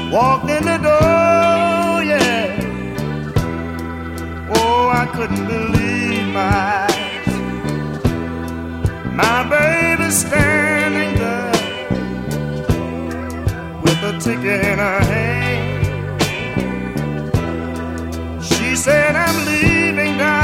walked in the door, yeah. Oh, I couldn't believe my eyes. My baby standing there with a ticket in her hand. She said, I'm leaving now.